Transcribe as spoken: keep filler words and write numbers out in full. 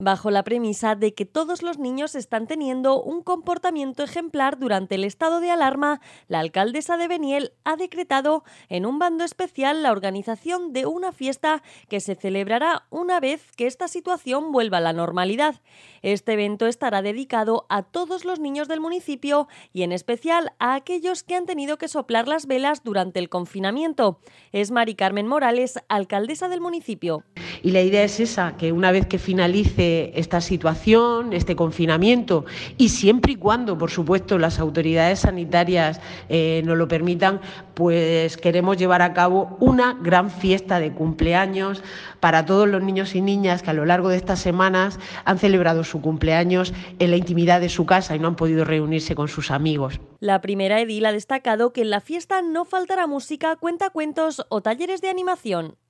Bajo la premisa de que todos los niños están teniendo un comportamiento ejemplar durante el estado de alarma, la alcaldesa de Beniel ha decretado en un bando especial la organización de una fiesta que se celebrará una vez que esta situación vuelva a la normalidad. Este evento estará dedicado a todos los niños del municipio y en especial a aquellos que han tenido que soplar las velas durante el confinamiento. Es Mari Carmen Morales, alcaldesa del municipio. Y la idea es esa, que una vez que finalice esta situación, este confinamiento, y siempre y cuando, por supuesto, las autoridades sanitarias eh, nos lo permitan, pues queremos llevar a cabo una gran fiesta de cumpleaños para todos los niños y niñas que a lo largo de estas semanas han celebrado su cumpleaños en la intimidad de su casa y no han podido reunirse con sus amigos. La primera edil ha destacado que en la fiesta no faltará música, cuentacuentos o talleres de animación.